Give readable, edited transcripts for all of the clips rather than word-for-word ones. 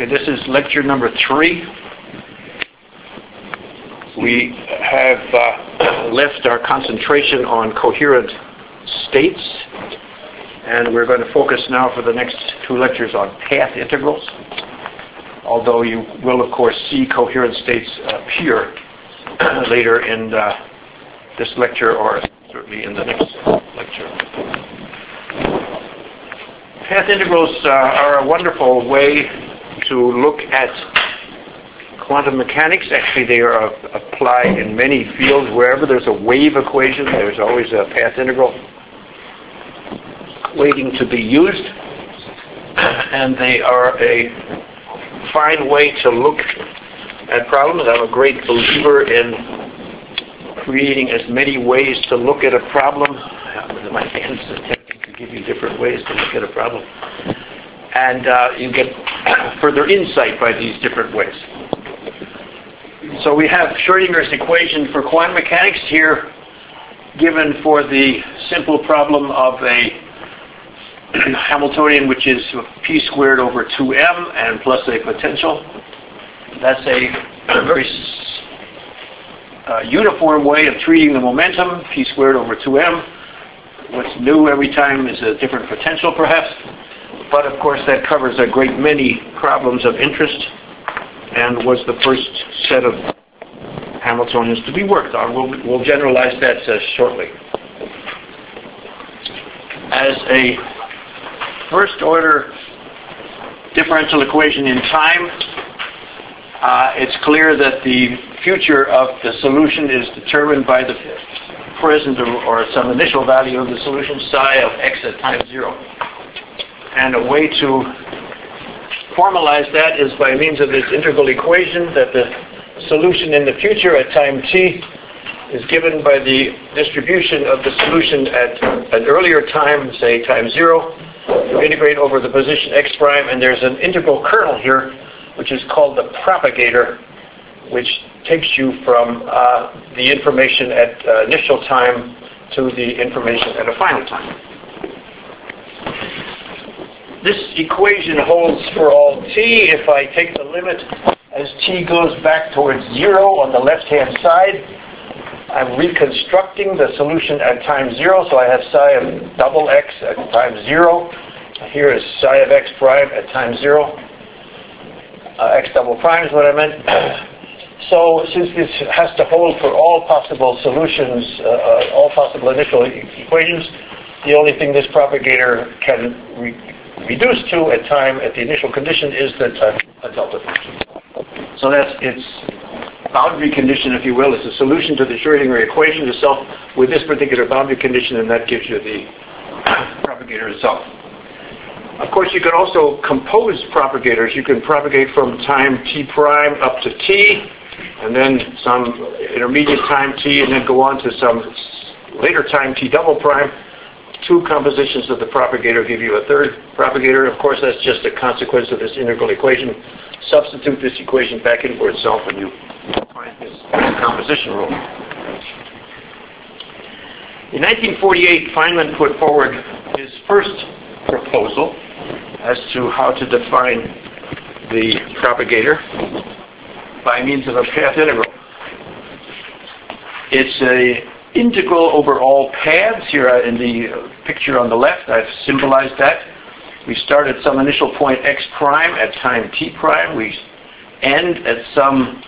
Okay, this is lecture number 3. We have left our concentration on coherent states, and we're going to focus now for the next 2 lectures on path integrals, although you will, of course, see coherent states appear later in this lecture, or certainly in the next lecture. Path integrals are a wonderful way to look at quantum mechanics. Actually, they are applied in many fields. Wherever there's a wave equation, there's always a path integral waiting to be used. And they are a fine way to look at problems. I'm a great believer in creating as many ways to look at a problem. My hands attempting to give you different ways to look at a problem. And you get further insight by these different ways. So we have Schrödinger's equation for quantum mechanics here, given for the simple problem of a Hamiltonian, which is p squared over 2m and plus a potential. That's a very uniform way of treating the momentum, p squared over 2m. What's new every time is a different potential, perhaps. But, of course, that covers a great many problems of interest and was the first set of Hamiltonians to be worked on. We'll generalize that shortly. As a first-order differential equation in time, it's clear that the future of the solution is determined by the present or some initial value of the solution, psi of x at time 0. And a way to formalize that is by means of this integral equation that the solution in the future at time t is given by the distribution of the solution at an earlier time, say time 0. You integrate over the position x prime, and there's an integral kernel here, which is called the propagator, which takes you from the information at initial time to the information at a final time. This equation holds for all t. If I take the limit as t goes back towards 0 on the left-hand side, I'm reconstructing the solution at time 0, so I have psi of double x at time 0. Here is psi of x prime at time 0. X double prime is what I meant. So since this has to hold for all possible solutions, all possible initial equations, the only thing this propagator can reduce to at time at the initial condition is a delta function. So that's its boundary condition, if you will. It's a solution to the Schrödinger equation itself with this particular boundary condition, and that gives you the propagator itself. Of course, you can also compose propagators. You can propagate from time t prime up to t, and then some intermediate time t, and then go on to some later time t double prime. 2 compositions of the propagator give you a third propagator. Of course, that's just a consequence of this integral equation. Substitute this equation back in for itself, and you find this composition rule. In 1948, Feynman put forward his first proposal as to how to define the propagator by means of a path integral. It's a integral over all paths. Here in the picture on the left, I've symbolized that. We start at some initial point x prime at time t prime. We end at some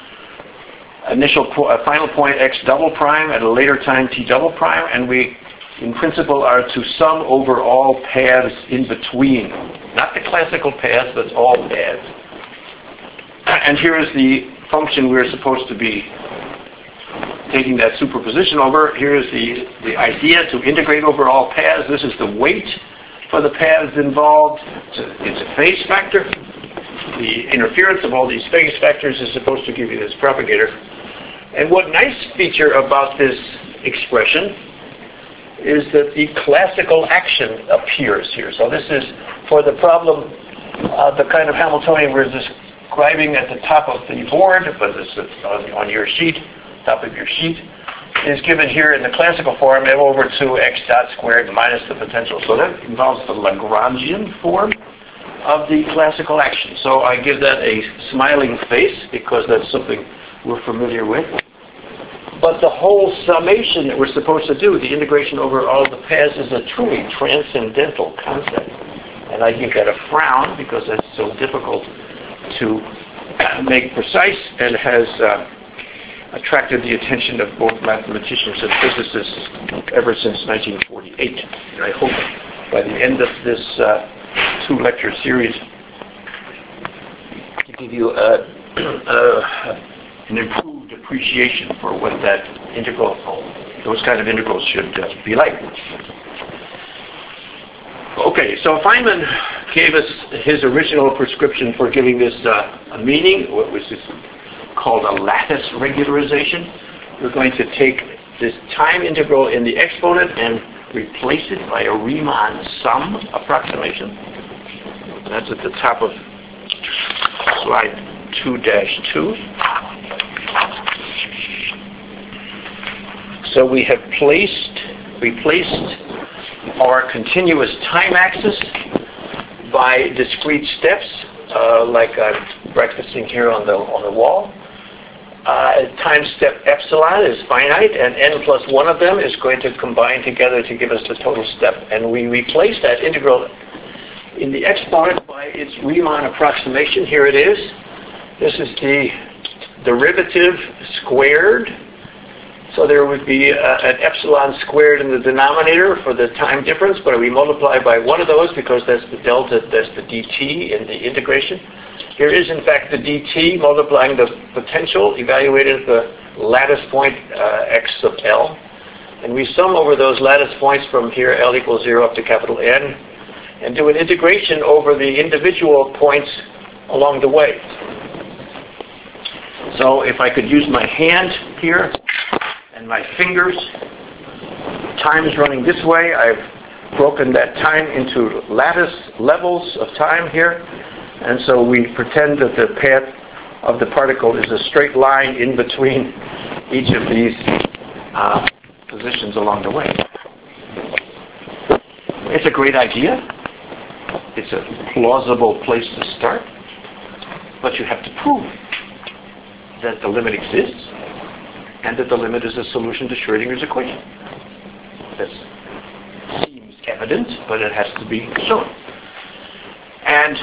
final point x double prime at a later time t double prime, and we, in principle, are to sum over all paths in between. Not the classical paths, but all paths. And here is the function we're supposed to be taking that superposition over. Here is the idea to integrate over all paths. This is the weight for the paths involved. It's a phase factor. The interference of all these phase factors is supposed to give you this propagator. And what nice feature about this expression is that the classical action appears here. So this is for the problem, the kind of Hamiltonian we're describing at the top of the board, but it's on your sheet, top of your sheet, is given here in the classical form, m over 2 x dot squared minus the potential. So that involves the Lagrangian form. of the classical action. So I give that a smiling face because that's something we're familiar with. But the whole summation that we're supposed to do, the integration over all the paths, is a truly transcendental concept. And I give that a frown because that's so difficult to make precise and has attracted the attention of both mathematicians and physicists ever since 1948. And I hope by the end of this two-lecture series to give you an improved appreciation for what that integral, those kind of integrals should be like. Okay, so Feynman gave us his original prescription for giving this a meaning, which is called a lattice regularization. We're going to take this time integral in the exponent and replace it by a Riemann sum approximation. That's at the top of slide 2-2. So we have replaced our continuous time axis by discrete steps, like I'm practicing here on the wall. Time step epsilon is finite, and n plus one of them is going to combine together to give us the total step. And we replace that integral in the exponent by its Riemann approximation. Here it is. This is the derivative squared. So there would be an epsilon squared in the denominator for the time difference, but we multiply by one of those because that's the delta, that's the dt in the integration. Here is, in fact, the dt multiplying the potential evaluated at the lattice point x sub L. And we sum over those lattice points from here, L equals 0 up to capital N, and do an integration over the individual points along the way. So if I could use my hand here and my fingers, time is running this way. I've broken that time into lattice levels of time here. And so we pretend that the path of the particle is a straight line in between each of these positions along the way. It's a great idea. It's a plausible place to start. But you have to prove that the limit exists and that the limit is a solution to Schrödinger's equation. That seems evident, but it has to be shown. And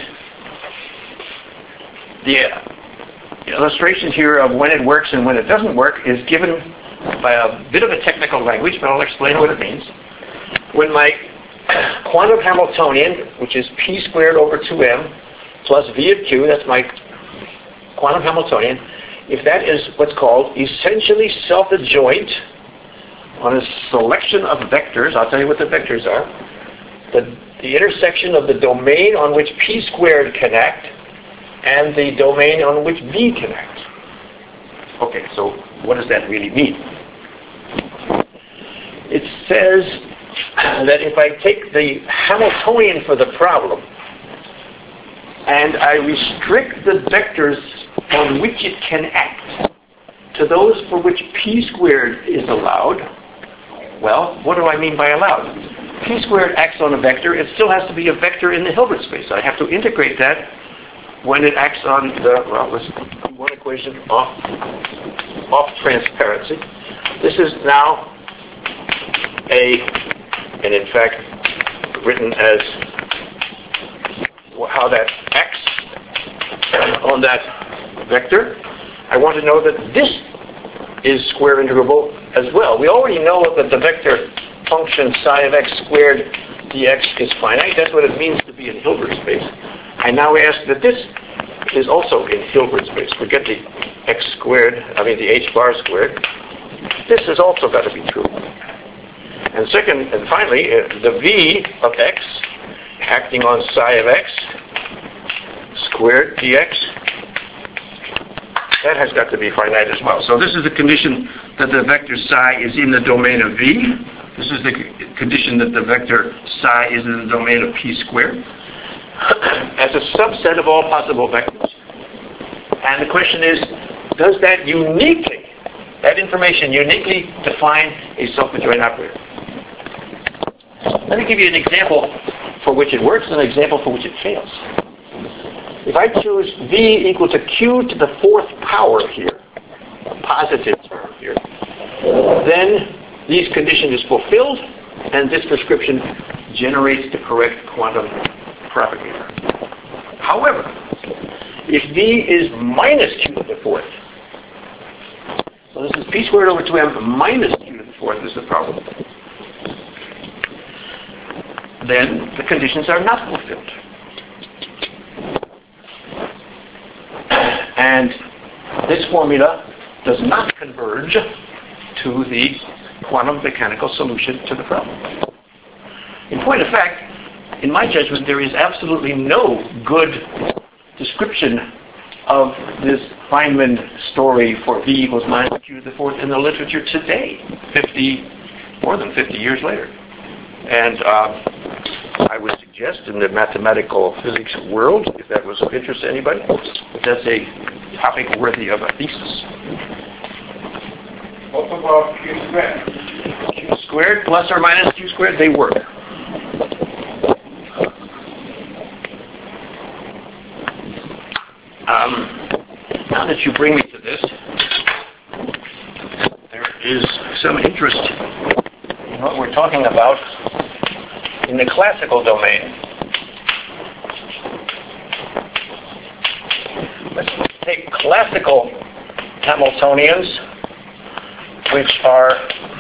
the illustration here of when it works and when it doesn't work is given by a bit of a technical language, but I'll explain what it means. When my quantum Hamiltonian, which is p squared over 2m plus v of q, that's my quantum Hamiltonian, if that is what's called essentially self-adjoint on a selection of vectors, I'll tell you what the vectors are, the intersection of the domain on which p squared can act and the domain on which v can act. Okay, so what does that really mean? It says that if I take the Hamiltonian for the problem and I restrict the vectors on which it can act to those for which p squared is allowed, well, what do I mean by allowed? P squared acts on a vector. It still has to be a vector in the Hilbert space. I have to integrate that when it acts on the, well, let's do one equation off transparency. This is now and in fact, written as how that acts on that vector. I want to know that this is square integrable as well. We already know that the vector function psi of x squared dx is finite. That's what it means to be in Hilbert space. I now ask that this is also in Hilbert space. Forget the x squared, the h bar squared. This has also got to be true. And second, and finally, the v of x acting on psi of x squared dx, that has got to be finite as well. So this is the condition that the vector psi is in the domain of v. This is the condition that the vector psi is in the domain of p squared as a subset of all possible vectors. And the question is, does that information uniquely define a self-adjoint operator? Let me give you an example for which it works and an example for which it fails. If I choose v equal to q to the 4th power here, a positive term here, then these conditions is fulfilled, and this prescription generates the correct quantum propagator. However, if v is minus q to the 4th, so this is p squared over 2m minus q to the 4th is the problem, then the conditions are not fulfilled. And this formula does not converge to the quantum mechanical solution to the problem. In point of fact, in my judgment, there is absolutely no good description of this Feynman story for v equals minus q to the 4th in the literature today, more than 50 years later. And I would suggest in the mathematical physics world, if that was of interest to anybody, that that's a topic worthy of a thesis. What about q squared? Q squared plus or minus q squared, they work. Now that you bring me to this, there is some interest in what we're talking about in the classical domain. Let's take classical Hamiltonians, which are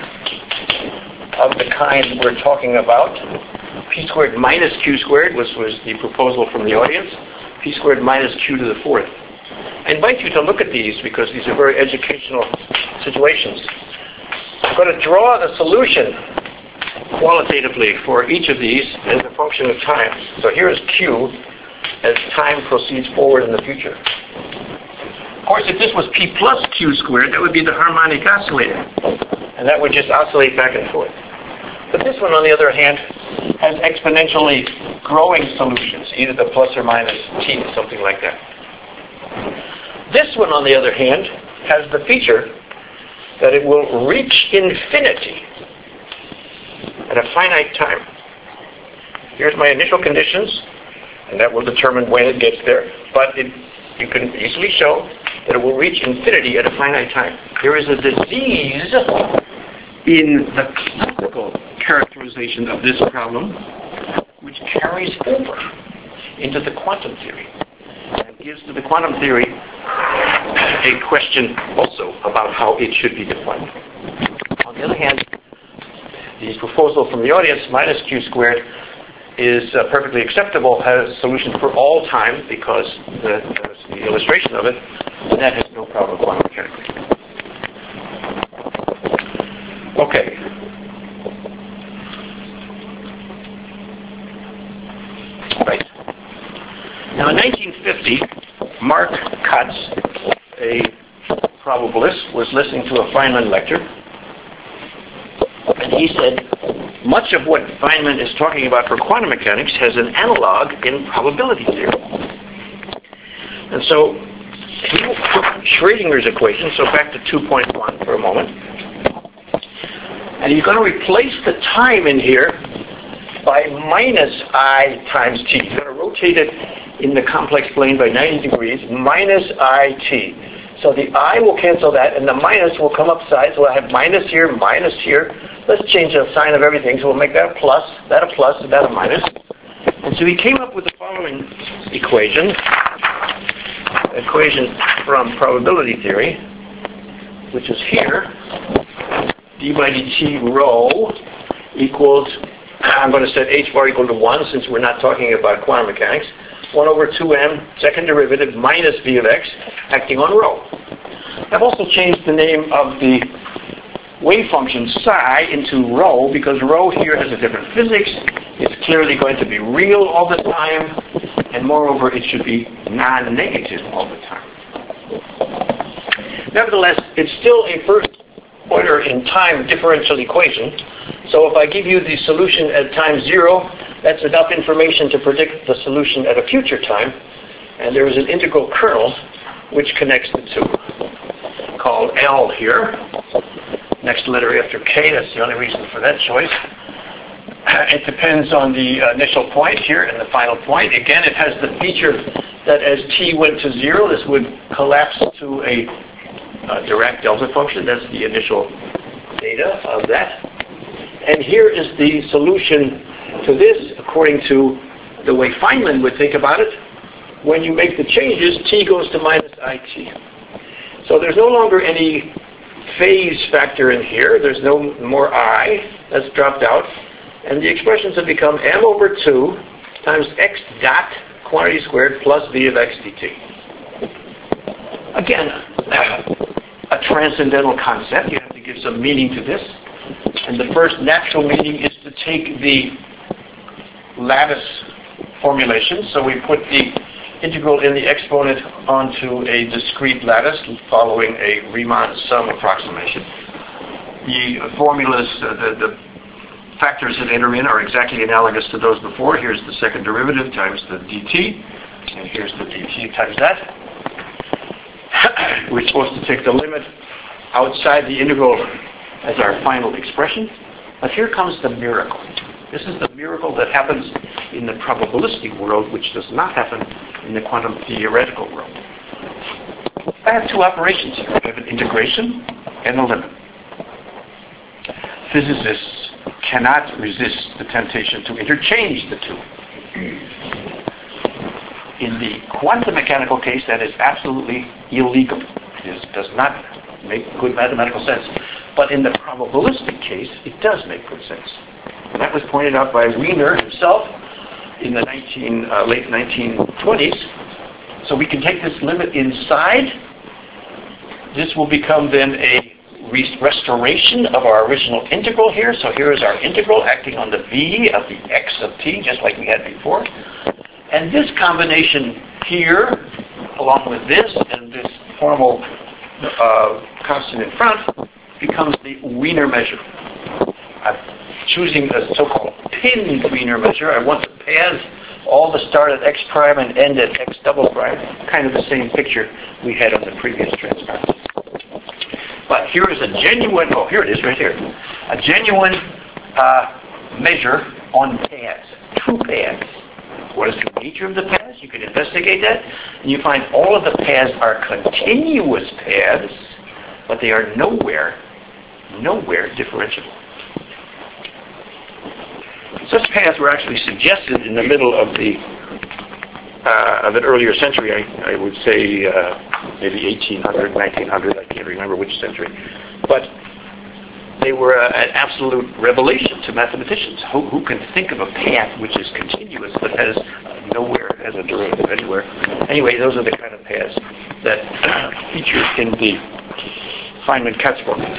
of the kind we're talking about. P squared minus q squared was the proposal from the audience. P squared minus q to the 4th. I invite you to look at these because these are very educational situations. I'm going to draw the solution qualitatively for each of these as a function of time. So here is q as time proceeds forward in the future. Of course, if this was p plus q squared, that would be the harmonic oscillator. And that would just oscillate back and forth. But this one, on the other hand, has exponentially growing solutions, either the plus or minus t, something like that. This one, on the other hand, has the feature that it will reach infinity at a finite time. Here's my initial conditions, and that will determine when it gets there. But you can easily show that it will reach infinity at a finite time. There is a disease in the classical characterization of this problem which carries over into the quantum theory and gives to the quantum theory a question also about how it should be defined. On the other hand, the proposal from the audience, minus q squared, is perfectly acceptable as a solution for all time because that's the illustration of it, and that has no problem quantum mechanically. Okay. Right. Now in 1950, Mark Katz, a probabilist, was listening to a Feynman lecture, and he said, much of what Feynman is talking about for quantum mechanics has an analog in probability theory. And so he took Schrödinger's equation, so back to 2.1 for a moment, and he's going to replace the time in here by minus I times t. He's going to rotate it in the complex plane by 90 degrees, minus it. So the I will cancel that, and the minus will come upside, so I have minus here. Let's change the sign of everything, so we'll make that a plus, and that a minus. And so he came up with the following equation from probability theory, which is here. d by dt rho equals, I'm going to set h bar equal to 1 since we're not talking about quantum mechanics, 1 over 2m, second derivative, minus v of x, acting on rho. I've also changed the name of the wave function psi into rho because rho here has a different physics. It's clearly going to be real all the time, and moreover, it should be non-negative all the time. Nevertheless, it's still a first order in time differential equation. So if I give you the solution at time 0, that's enough information to predict the solution at a future time. And there is an integral kernel which connects the two, called L here. Next letter after K, that's the only reason for that choice. It depends on the initial point here and the final point. Again, it has the feature that as t went to 0, this would collapse to a Dirac delta function. That's the initial data of that. And here is the solution to this according to the way Feynman would think about it. When you make the changes, t goes to minus it. So there's no longer any phase factor in here. There's no more I. That's dropped out. And the expressions have become m over 2 times x dot quantity squared plus v of x dt. Again, a transcendental concept. You have to give some meaning to this. And the first natural meaning is to take the lattice formulation. So we put the integral in the exponent onto a discrete lattice following a Riemann sum approximation. The formulas, the factors that enter in are exactly analogous to those before. Here's the second derivative times the dt, and here's the dt times that. We're supposed to take the limit outside the integral as our final expression. But here comes the miracle. This is the miracle that happens in the probabilistic world, which does not happen in the quantum theoretical world. I have two operations here. I have an integration and a limit. Physicists cannot resist the temptation to interchange the two. In the quantum mechanical case, that is absolutely illegal. It does not make good mathematical sense. But in the probabilistic case, it does make good sense. And that was pointed out by Wiener himself in the late 1920s. So we can take this limit inside. This will become then a restoration of our original integral here. So here is our integral acting on the v of the x of t, just like we had before. And this combination here, along with this and this formal constant in front, becomes the Wiener measure. I'm choosing a so-called pinned Wiener measure. I want the paths all to start at x prime and end at x double prime, kind of the same picture we had on the previous transparency. But here is a genuine, here it is right here, a genuine measure on paths, two paths. What is the nature of the paths? You can investigate that, and you find all of the paths are continuous paths, but they are nowhere differentiable. Such paths were actually suggested in the middle of an earlier century. I would say maybe 1800, 1900. I can't remember which century, but they were an absolute revelation to mathematicians. Who can think of a path which is continuous but has nowhere as a derivative anywhere? Anyway, those are the kind of paths that feature in the Feynman-Katz formula.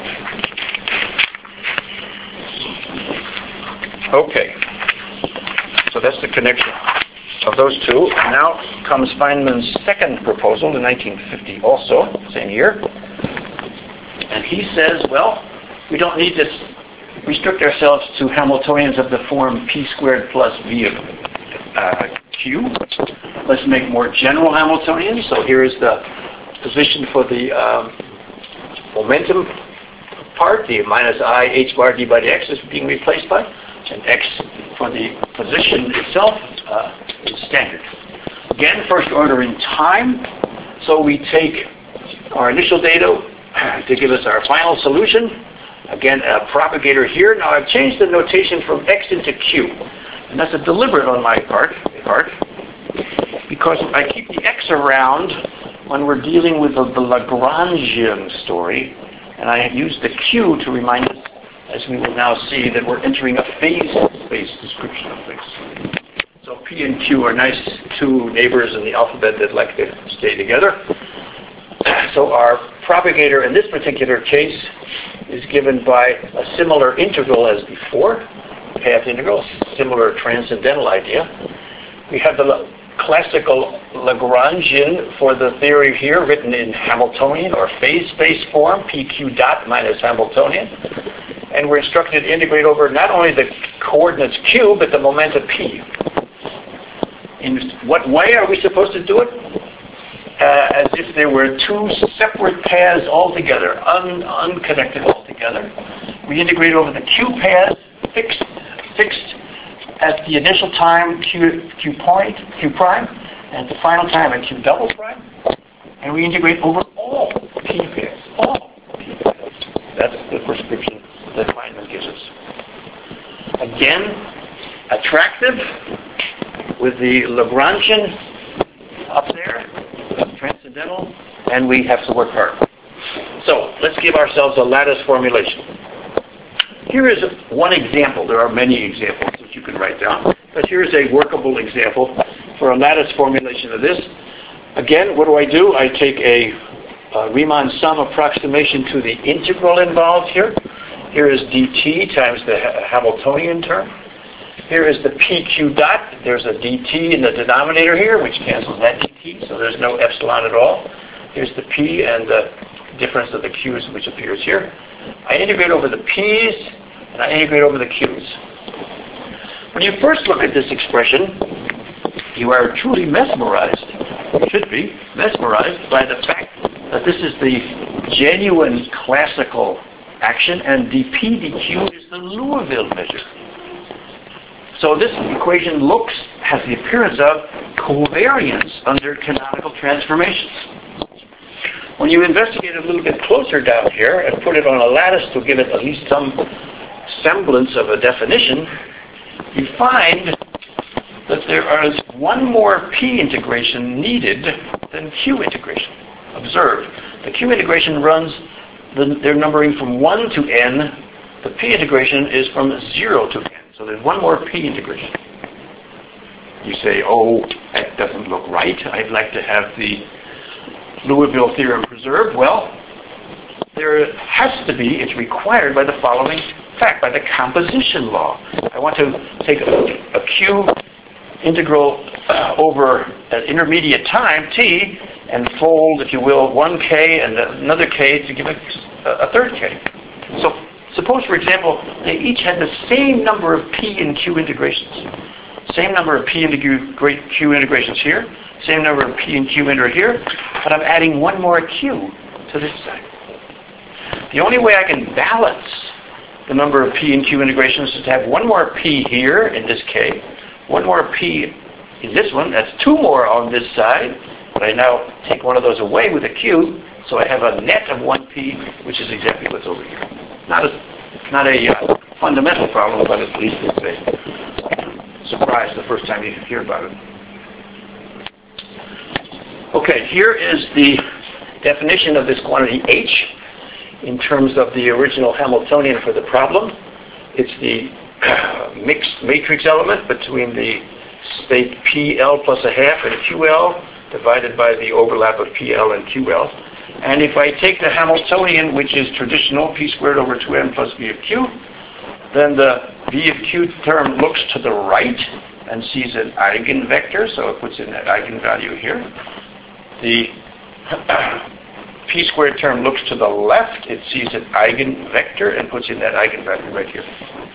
Okay, so that's the connection of those two. Now comes Feynman's second proposal in 1950 also, same year. And he says, well, we don't need to restrict ourselves to Hamiltonians of the form p squared plus v of q. Let's make more general Hamiltonians. So here is the position for the momentum part, the minus I h bar d by dx is being replaced by, and x for the position itself is standard. Again, first order in time. So we take our initial data to give us our final solution. Again, a propagator here. Now I've changed the notation from x into q. And that's a deliberate on my part, because I keep the x around when we're dealing with the Lagrangian story. And I use the q to remind us, as we will now see, that we're entering a phase-space description of things. So P and Q are nice two neighbors in the alphabet that like to stay together. So our propagator in this particular case is given by a similar integral as before, path integral, similar transcendental idea. We have the classical Lagrangian for the theory here, written in Hamiltonian or phase space form, PQ dot minus Hamiltonian. And we're instructed to integrate over not only the coordinates q, but the momenta p. In what way are we supposed to do it? As if there were two separate paths altogether, unconnected altogether. We integrate over the q path, fixed at the initial time q prime, and at the final time at Q double prime, and we integrate over all P pairs. All P pairs. That's the prescription that Feynman gives us. Again, attractive with the Lagrangian up there, transcendental, and we have to work hard. So let's give ourselves a lattice formulation. Here is one example. There are many examples that you can write down, but here's a workable example for a lattice formulation of this. Again, what do? I take a Riemann sum approximation to the integral involved here. Here is dt times the Hamiltonian term. Here is the PQ dot. There's a dt in the denominator here, which cancels that dt, so there's no epsilon at all. Here's the p and the difference of the q's, which appears here. I integrate over the p's, and I integrate over the q's. When you first look at this expression, you are truly mesmerized, you should be, mesmerized by the fact that this is the genuine classical action, and dp dq is the Liouville measure. So this equation has the appearance of covariance under canonical transformations. When you investigate a little bit closer down here and put it on a lattice to give it at least some semblance of a definition, you find that there is one more P integration needed than Q integration. Observe, the Q integration runs, they're numbering from 1 to n. The P integration is from 0 to n. So there's one more P integration. You say, oh, that doesn't look right. I'd like to have the Liouville theorem preserved. Well, there has to be, it's required by the following fact, by the composition law. I want to take a Q integral over an intermediate time, t, and fold, if you will, one k and another k to give a third k. So suppose, for example, they each had the same number of P and Q integrations. Same number of P and Q integrations here, same number of P and Q inter here, but I'm adding one more Q to this side. The only way I can balance the number of P and Q integrations is to have one more P here in this K, one more P in this one, that's two more on this side, but I now take one of those away with a Q, so I have a net of one P, which is exactly what's over here. Not a fundamental problem, but at least it's a surprise the first time you hear about it. Okay, here is the definition of this quantity H in terms of the original Hamiltonian for the problem. It's the mixed matrix element between the state PL plus a half and QL divided by the overlap of PL and QL. And if I take the Hamiltonian, which is traditional, P squared over 2n plus V of Q, then the V of Q term looks to the right and sees an eigenvector, so it puts in that eigenvalue here. The P squared term looks to the left, it sees an eigenvector and puts in that eigenvalue right here.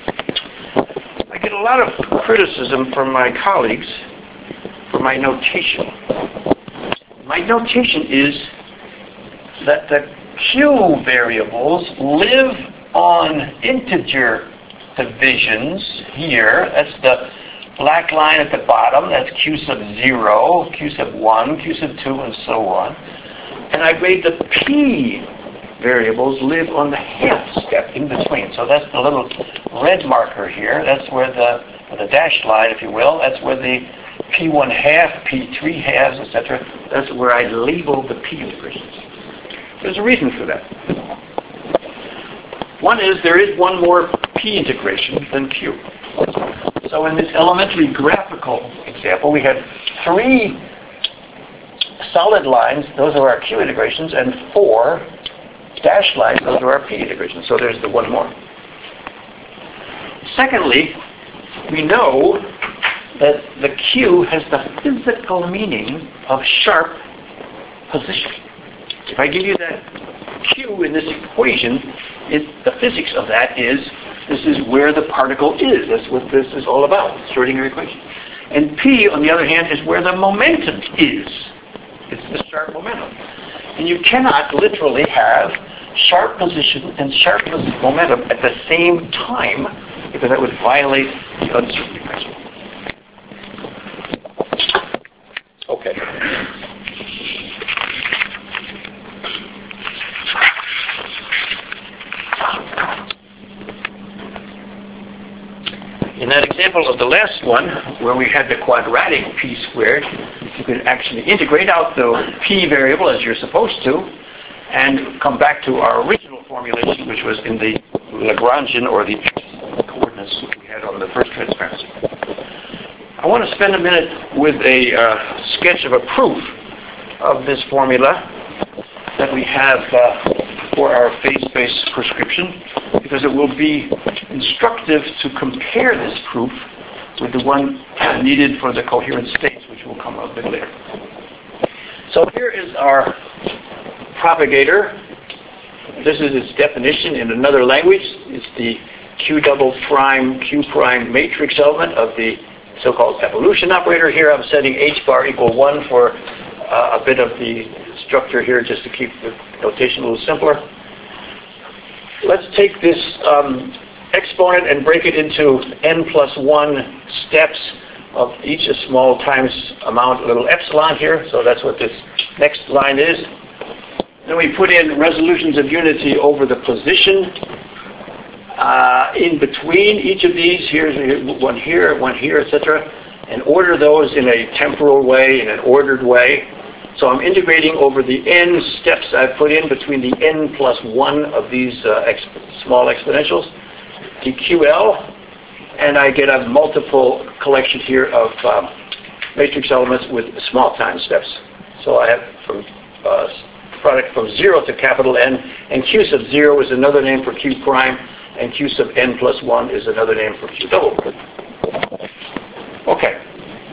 I get a lot of criticism from my colleagues for my notation. My notation is that the Q variables live on integer divisions here. That's the black line at the bottom. That's Q sub 0, Q sub 1, Q sub 2, and so on. And I grade the P variables live on the half step in between. So that's the little red marker here. That's where the dashed line, if you will, that's where the P1 half, P3 halves, etc. That's where I label the P integrations. There's a reason for that. One is there is one more P integration than Q. So in this elementary graphical example, we have 3 solid lines, those are our Q integrations, and 4 dashed lines, those are our P integrations. So there's the one more. Secondly, we know that the Q has the physical meaning of sharp position. If I give you that Q in this equation, the physics of that is this is where the particle is. That's what this is all about, Schrödinger equation. And P, on the other hand, is where the momentum is. It's the sharp momentum. And you cannot literally have sharp position and sharp momentum at the same time, because that would violate the uncertainty principle. Okay. In that example of the last one, where we had the quadratic p squared, you can actually integrate out the p variable as you're supposed to, and come back to our original formulation, which was in the Lagrangian or the coordinates we had on the first transparency. I want to spend a minute with a sketch of a proof of this formula that we have for our phase-space prescription, because it will be instructive to compare this proof with the one needed for the coherent states, which will come a bit later. So here is our propagator. This is its definition in another language. It's the Q double prime Q prime matrix element of the so-called evolution operator. Here I'm setting h bar equal 1 for a bit of the structure here, just to keep the notation a little simpler. Let's take this exponent and break it into n plus 1 steps of each a small times amount, little epsilon here. So that's what this next line is. Then we put in resolutions of unity over the position in between each of these. Here's one here, etc. And order those in a temporal way, in an ordered way. So I'm integrating over the n steps I've put in between the n plus 1 of these small exponentials, dql, and I get a multiple collection here of matrix elements with small time steps. So I have from product from 0 to capital N, and q sub 0 is another name for q prime, and q sub n plus 1 is another name for q double prime. Okay.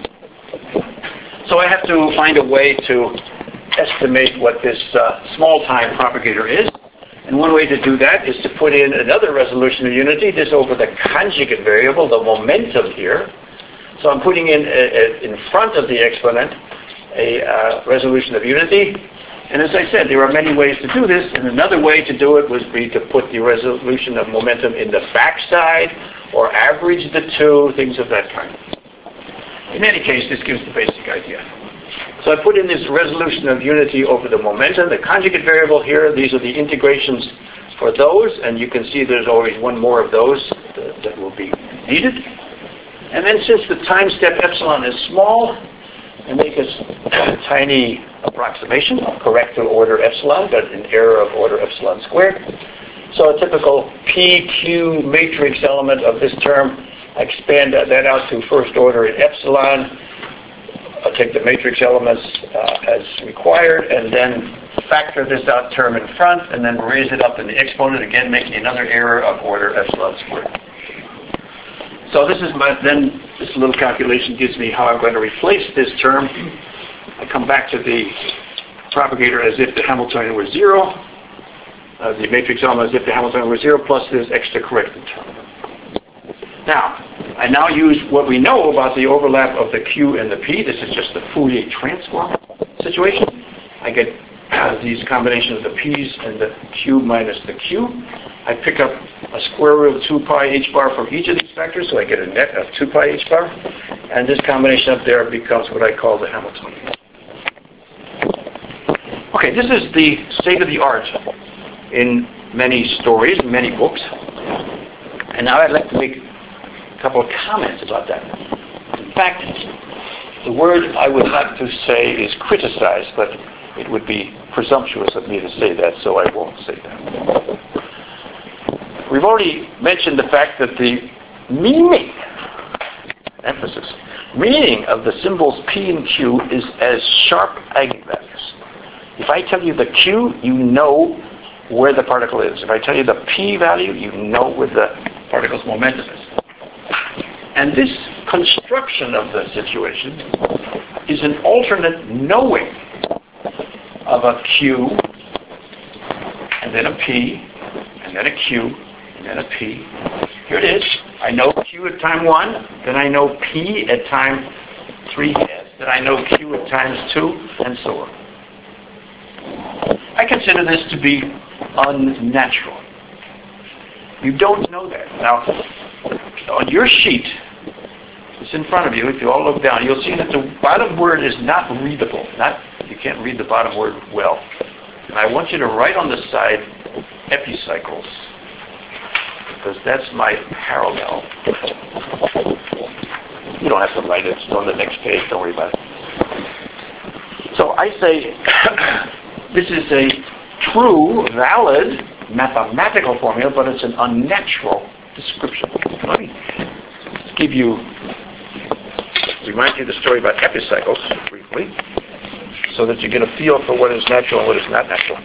So I have to find a way to estimate what this small time propagator is. And one way to do that is to put in another resolution of unity, this over the conjugate variable, the momentum here. So I'm putting in front of the exponent a resolution of unity. And as I said, there are many ways to do this. And another way to do it would be to put the resolution of momentum in the backside or average the two, things of that kind. In any case, this gives the basic idea. So I put in this resolution of unity over the momentum, the conjugate variable here. These are the integrations for those, and you can see there's always one more of those that will be needed. And then since the time step epsilon is small, I make a tiny approximation, correct to order epsilon, but an error of order epsilon squared. So a typical PQ matrix element of this term, I expand that out to first order in epsilon. I'll take the matrix elements as required, and then factor this out term in front, and then raise it up in the exponent, again making another error of order epsilon squared. So this is then this little calculation gives me how I'm going to replace this term. I come back to the propagator as if the Hamiltonian were 0, the matrix element as if the Hamiltonian were 0, plus this extra corrected term. Now, I now use what we know about the overlap of the Q and the P. This is just the Fourier transform situation. I get these combination of the P's and the Q minus the Q. I pick up a square root of 2 pi h bar from each of these factors, so I get a net of 2 pi h bar. And this combination up there becomes what I call the Hamiltonian. Okay, this is the state of the art in many stories, many books. And now I'd like to make a couple of comments about that. In fact, the word I would like to say is criticize, but it would be presumptuous of me to say that, so I won't say that. We've already mentioned the fact that the meaning, emphasis, meaning of the symbols P and Q is as sharp eigenvalues. If I tell you the Q, you know where the particle is. If I tell you the P value, you know where the particle's momentum is. And this construction of the situation is an alternate knowing of a Q, and then a P, and then a Q, and then a P. Here it is. I know Q at time 1, then I know P at time 3s, then I know Q at times 2, and so on. I consider this to be unnatural. You don't know that. Now, on your sheet, It's in front of you. If you all look down, you'll see that the bottom word is not readable. You can't read the bottom word well. And I want you to write on the side epicycles, because that's my parallel. You don't have to write it. It's on the next page. Don't worry about it. So I say this is a true, valid mathematical formula, but it's an unnatural description. Let me remind you the story about epicycles briefly, so that you get a feel for what is natural and what is not natural.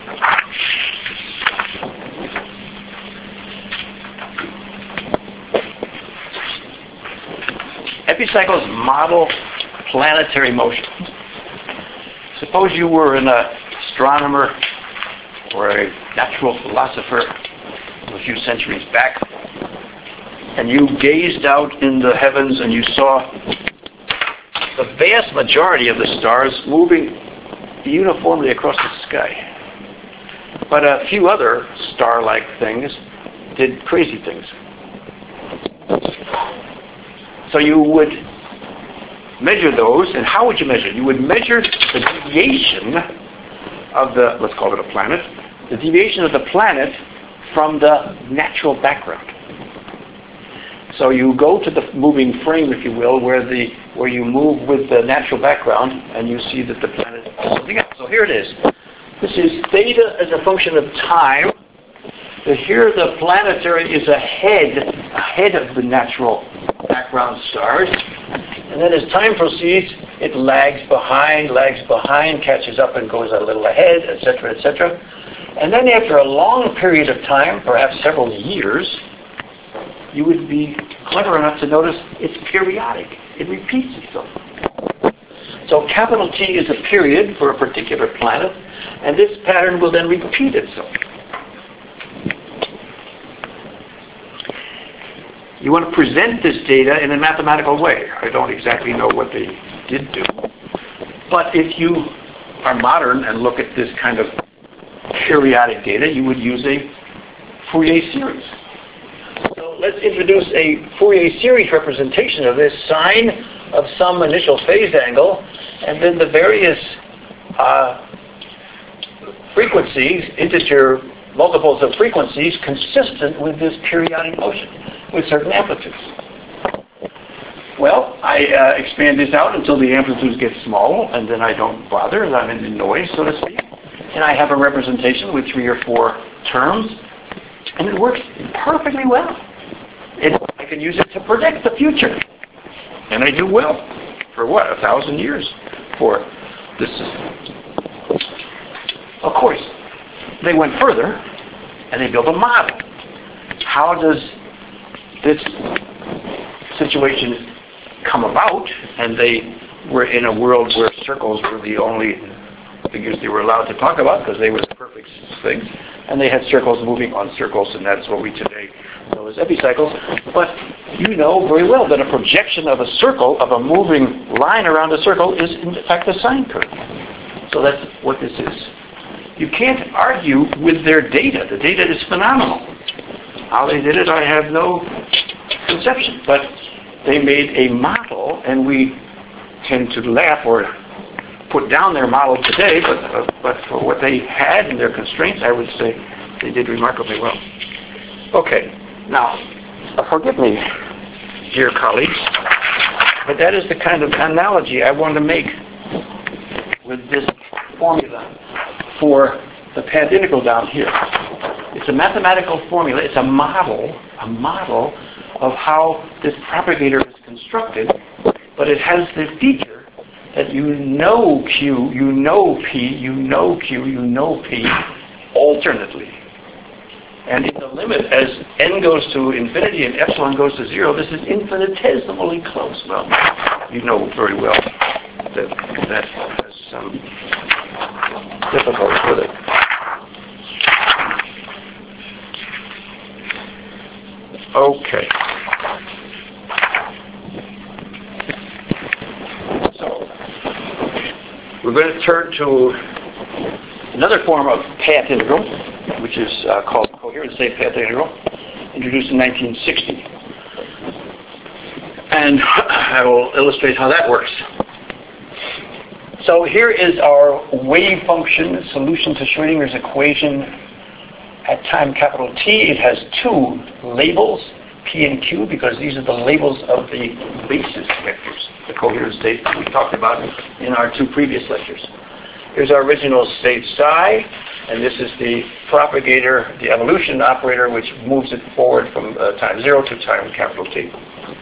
Epicycles model planetary motion. Suppose you were an astronomer or a natural philosopher a few centuries back, and you gazed out in the heavens and you saw the vast majority of the stars moving uniformly across the sky. But a few other star-like things did crazy things. So you would measure those, and how would you measure? You would measure the deviation of the, let's call it a planet, the deviation of the planet from the natural background. So you go to the moving frame, if you will, where you move with the natural background, and you see that the planet is something else. So here it is. This is theta as a function of time. Here the planetary is ahead of the natural background stars. And then as time proceeds, it lags behind, catches up and goes a little ahead, etc., etc. And then after a long period of time, perhaps several years, you would be clever enough to notice it's periodic. It repeats itself. So capital T is a period for a particular planet, and this pattern will then repeat itself. You want to present this data in a mathematical way. I don't exactly know what they did do. But if you are modern and look at this kind of periodic data, you would use a Fourier series. So let's introduce a Fourier series representation of this sine of some initial phase angle, and then the various frequencies, integer multiples of frequencies consistent with this periodic motion with certain amplitudes. Well, I expand this out until the amplitudes get small, and then I don't bother, and I'm in the noise, so to speak. And I have a representation with 3 or 4 terms, and it works perfectly well. I can use it to predict the future. And I do well. For what? 1,000 years for this system. Of course, they went further, and they built a model. How does this situation come about? And they were in a world where circles were the only figures they were allowed to talk about, because they were the perfect things. And they had circles moving on circles, and that's what we today know as epicycles. But you know very well that a projection of a circle, of a moving line around a circle, is in fact a sine curve. So that's what this is. You can't argue with their data. The data is phenomenal. How they did it, I have no conception. But they made a model, and we tend to laugh or put down their model today, but for what they had and their constraints, I would say they did remarkably well. Okay, now, forgive me, dear colleagues, but that is the kind of analogy I want to make with this formula for the path integral down here. It's a mathematical formula. It's a model of how this propagator is constructed, but it has the feature that you know Q, you know P, you know Q, you know P, alternately. And in the limit, as n goes to infinity and epsilon goes to 0, this is infinitesimally close. Well, you know very well that has some difficulty with it. Okay. So, we're going to turn to another form of path integral, which is called coherent state path integral, introduced in 1960. And I will illustrate how that works. So here is our wave function solution to Schrödinger's equation at time capital T. It has two labels, P and Q, because these are the labels of the basis vectors, the coherent state that we talked about in our two previous lectures. Here's our original state psi, and this is the propagator, the evolution operator, which moves it forward from time 0 to time capital T.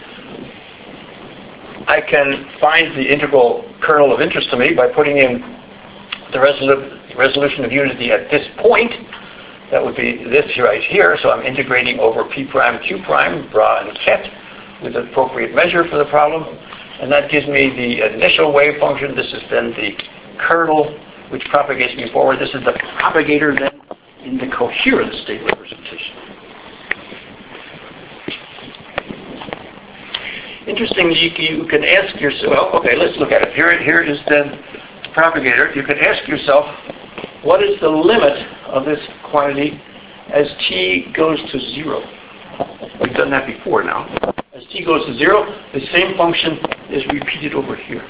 I can find the integral kernel of interest to me by putting in the resolution of unity at this point. That would be this right here. So I'm integrating over P prime, Q prime, Bra and Ket, with the appropriate measure for the problem. And that gives me the initial wave function. This is then the kernel, which propagates me forward. This is the propagator then in the coherent state representation. Interesting, you can ask yourself, well, okay, let's look at it. Here is then the propagator. You can ask yourself, what is the limit of this quantity as t goes to 0? We've done that before now. As t goes to 0, the same function is repeated over here.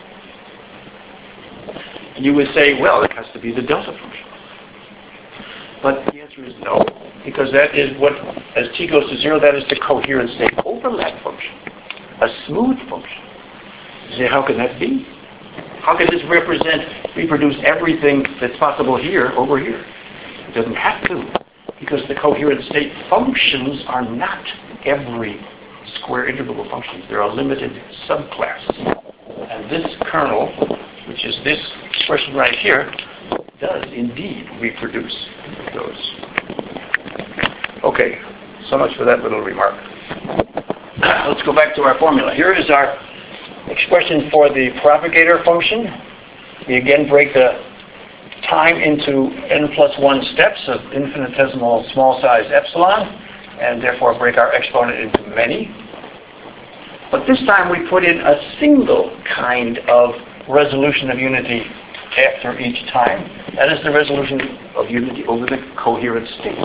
And you would say, well, it has to be the delta function. But the answer is no, because that is what, as t goes to 0, that is the coherent state overlap function, a smooth function. You say, how can that be? How can this reproduce everything that's possible here over here? It doesn't have to, because the coherent state functions are not every square integral functions. They're a limited subclass. And this kernel, which is this expression right here, does indeed reproduce those. Okay, so much for that little remark. Let's go back to our formula. Here is our expression for the propagator function. We again break the time into n plus 1 steps of infinitesimal small size epsilon, and therefore break our exponent into many. But this time we put in a single kind of resolution of unity after each time. That is the resolution of unity over the coherent state.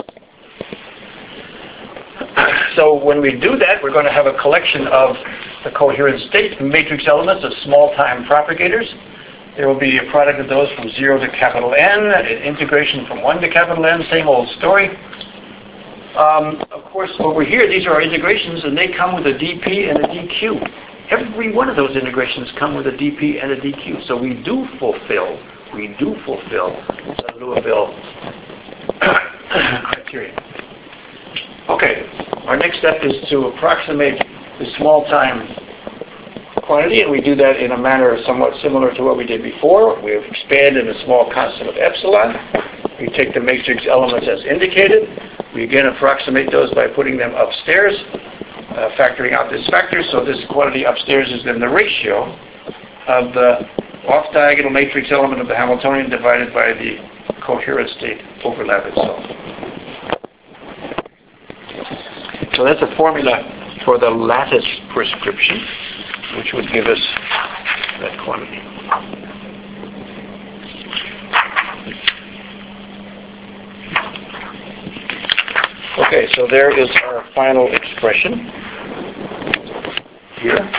So when we do that, we're going to have a collection of the coherent state matrix elements of small time propagators. There will be a product of those from 0 to capital N, an integration from 1 to capital N, same old story. Of course, over here, these are our integrations, and they come with a dp and a dq. Every one of those integrations come with a dp and a dq. So we do fulfill the Liouville criterion. Okay, our next step is to approximate the small time quantity, and we do that in a manner somewhat similar to what we did before. We expand in a small constant of epsilon. We take the matrix elements as indicated. We again approximate those by putting them upstairs, factoring out this factor. So this quantity upstairs is then the ratio of the off-diagonal matrix element of the Hamiltonian divided by the coherent state overlap itself. So that's a formula for the lattice prescription, which would give us that quantity. Okay, so there is our final expression here.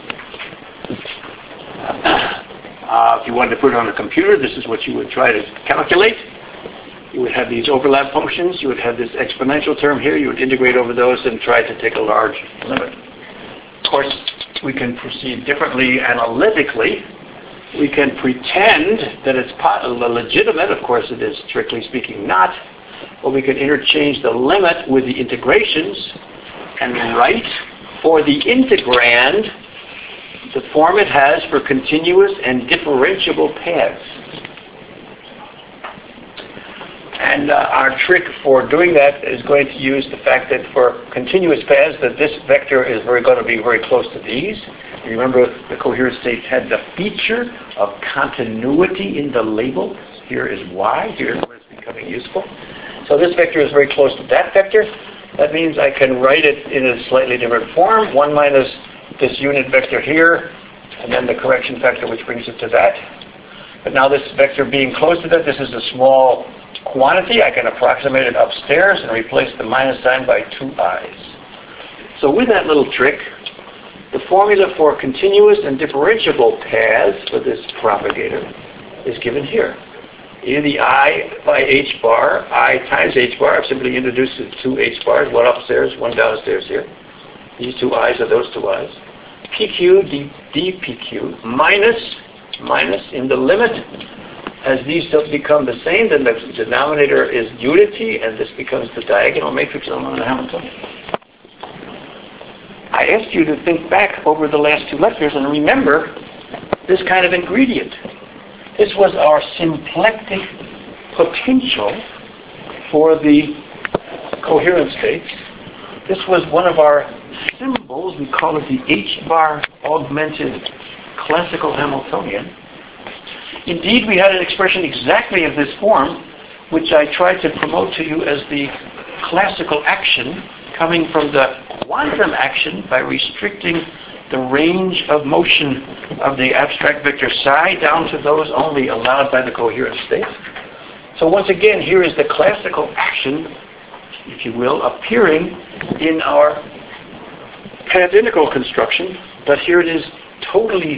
If you wanted to put it on a computer, this is what you would try to calculate. You would have these overlap functions. You would have this exponential term here. You would integrate over those and try to take a large limit. Of course, we can proceed differently analytically. We can pretend that it's legitimate. Of course, it is, strictly speaking, not. But we can interchange the limit with the integrations and write for the integrand the form it has for continuous and differentiable paths. And our trick for doing that is going to use the fact that for continuous paths, that this vector is going to be very close to these. Remember, the coherent state had the feature of continuity in the label. Here is y. Here's where it's becoming useful. So this vector is very close to that vector. That means I can write it in a slightly different form. 1 minus this unit vector here, and then the correction factor which brings it to that. But now this vector being close to that, this is a small quantity. I can approximate it upstairs and replace the minus sign by 2 i's. So with that little trick, The formula for continuous and differentiable paths for this propagator is given here. In the I by h bar, I times h bar, I've simply introduced the two h bars, one upstairs, one downstairs here. These two i's are those two i's. PQ, dPQ, minus in the limit. As these become the same, then the denominator is unity, and this becomes the diagonal matrix element of the Hamiltonian. I asked you to think back over the last two lectures and remember this kind of ingredient. This was our symplectic potential for the coherent states. This was one of our symbols. We call it the h-bar augmented classical Hamiltonian. Indeed, we had an expression exactly of this form, which I tried to promote to you as the classical action coming from the quantum action by restricting the range of motion of the abstract vector psi down to those only allowed by the coherent state. So once again, here is the classical action, if you will, appearing in our canonical construction, but here it is totally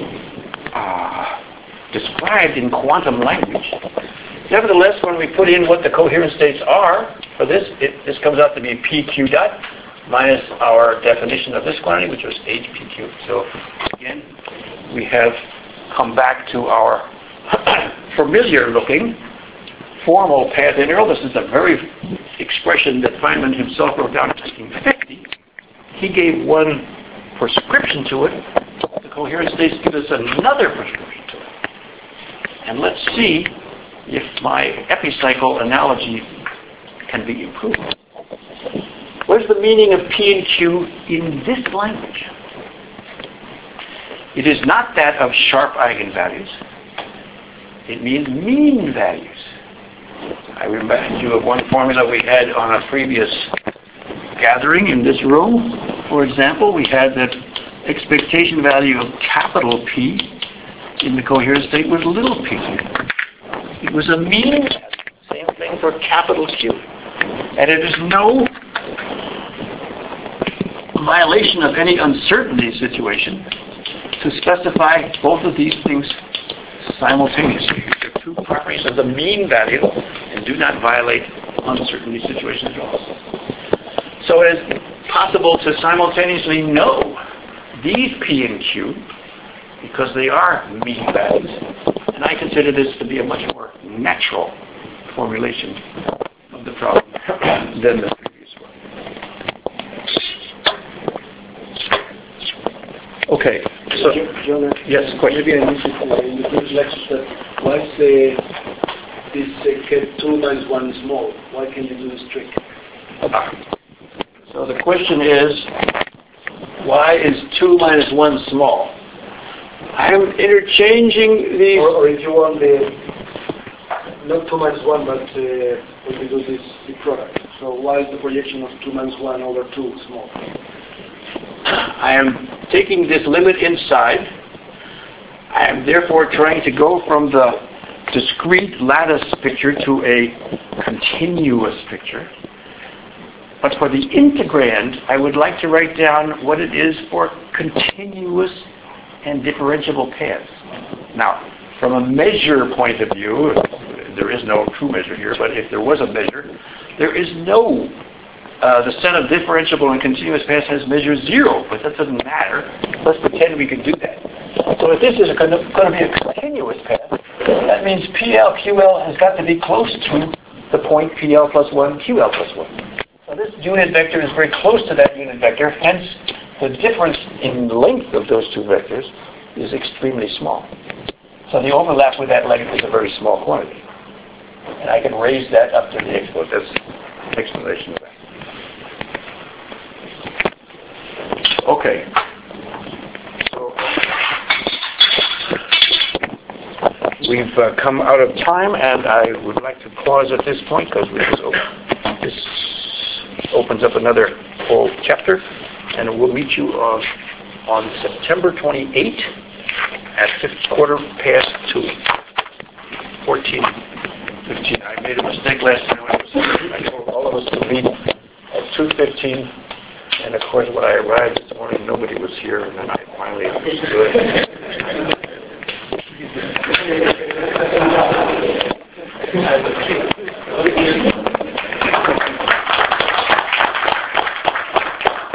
described in quantum language. Nevertheless, when we put in what the coherent states are for this, this comes out to be PQ dot minus our definition of this quantity, which was HPQ. So again, we have come back to our familiar looking formal path integral. This is the very expression that Feynman himself wrote down in 1950. He gave one prescription to it. The coherent states give us another prescription to it. And let's see if my epicycle analogy can be improved. What is the meaning of P and Q in this language? It is not that of sharp eigenvalues. It means mean values. I remind you of one formula we had on a previous gathering in this room. For example, we had that expectation value of capital P in the coherent state was little p. It was a mean value. Same thing for capital Q. And it is no violation of any uncertainty situation to specify both of these things simultaneously. These are two properties of the mean value and do not violate uncertainty situations at all. So it is possible to simultaneously know these P and Q because they are mean values, and I consider this to be a much more natural formulation of the problem than the previous one. Okay, so John, yes, question. Maybe I missed it in the previous lecture. Why is this 2 minus 1 small? Why can't you do this trick? So the question is, why is 2 minus 1 small? I am interchanging these. Or if you want not 2 minus 1, but when you do the product. So why is the projection of 2 minus 1 over 2 small? I am taking this limit inside. I am therefore trying to go from the discrete lattice picture to a continuous picture. But for the integrand, I would like to write down what it is for continuous and differentiable paths. Now, from a measure point of view, there is no true measure here, but if there was a measure, there is no, the set of differentiable and continuous paths has measure 0, but that doesn't matter. Let's pretend we can do that. So if this is going to be a continuous path, that means PL, QL has got to be close to the point PL plus 1, QL plus 1. So this unit vector is very close to that unit vector, hence the difference in length of those two vectors is extremely small. So the overlap with that length is a very small quantity. And I can raise that up to the exponent. That's the explanation of that. Okay. So we've come out of time, and I would like to pause at this point because this opens up another whole chapter, and we'll meet you on September 28th at 2:15. 14:15. I made a mistake last time. I told all of us to meet at 2:15 And of course, when I arrived this morning, nobody was here, and then I finally understood.